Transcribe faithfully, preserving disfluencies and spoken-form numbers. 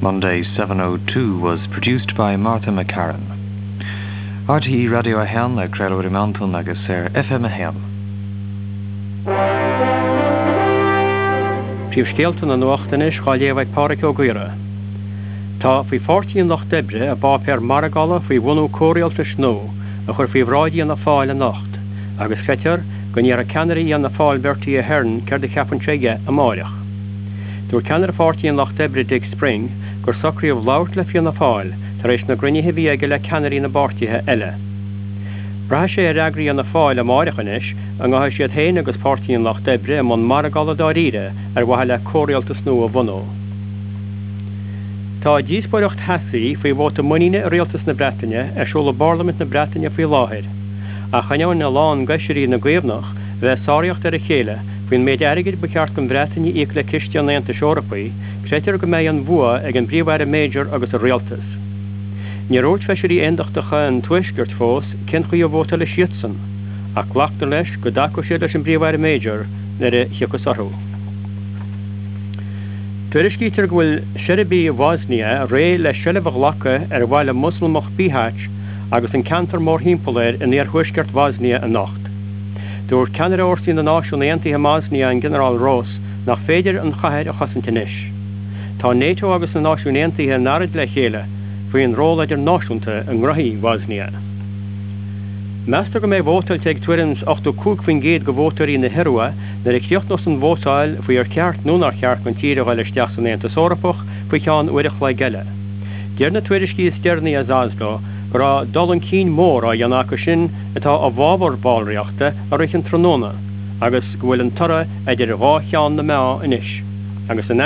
Monday seven oh two was produced by Martha McCarran. R T E Radio Ahen le Crello Rimanton agus er F M Ahen. Príomhscéalta na nuachtanis cháiléomhaid páric ó Gaora. Tá faoi fortíí nach debre a bápéir maragala faoi bhunú cóirealta snó a chur faoi bhráidí an na fáil a nacht, agus cheitear go níar a ceannarí an na fáil bertaí a Hearn ceir de ceapan tréige a máireach. Dúir ceannar a fortíí nach debre Dig Spring gur socríomh labhairt le fiú na fáil tar éis na gruinithe bhí aige le ceannarí na bartaithe eile. Bratha sé ar eagraí an na fáil a máireachanis an gcathair siad héin agus fortíí nach debre am an maragala dá riire ar bhaithe le cóirealta snó a bhunú. Tá díosbaireacht heasaí faoi bhóta muíine a rialtas na Breataine ar siúl Parliament na Breataine faoi láthir, a chaneann na lán gaiisiirí na Gaomhnach bheith sáireacht ar a chéile faoin méid airgid ba cheart go Breataine íoc le Ciste an Aontas Eorpaí, creitear go méid an bhua ag an bríomhhaire méidear agus a rialtas. Ní róid feisiirí aondaachtacha an tuisgurt fós cin chuí a bhóta le siotsan, ach ghlaachtar leis go daco siad leis an bríomhhaire méidear nar a thiocas orthu. Tuairiscítear go bhfuil Seirbhí Bhosnia ré le seilbh lacha ar bhile Muslimach bíthait agus an cantar mór hímpóir in ar thuisceart Bhosnia a nacht. Dúir ceannaire orsaí na náisiún Aontaithe Bhosnia an General Ross nach féidir an chathair a chasantanis. Tá NATO agus na náisiún Aontaithe nárid le chéile faoi an ról idir náisiúnta an ngruthaí Bhosnia. Meastar go méid bhótail teag tuairim's ochtó cúig faoin géad go bhótarí na Hearua nar ag cleochtnos an bhótáil faoi ar ceart nó nar cheart chun tíre bhile isteach san Aontas Eorpach faoi cheann uireach le geile. Deir na tuairiscí stearnaí a Oslo go rá dul an cín mór a dhéanach sin atá a bhábhar báilreaachta a rith an tróna, agus go bhfuil an tora idir dhá cheann na meá inis, agus an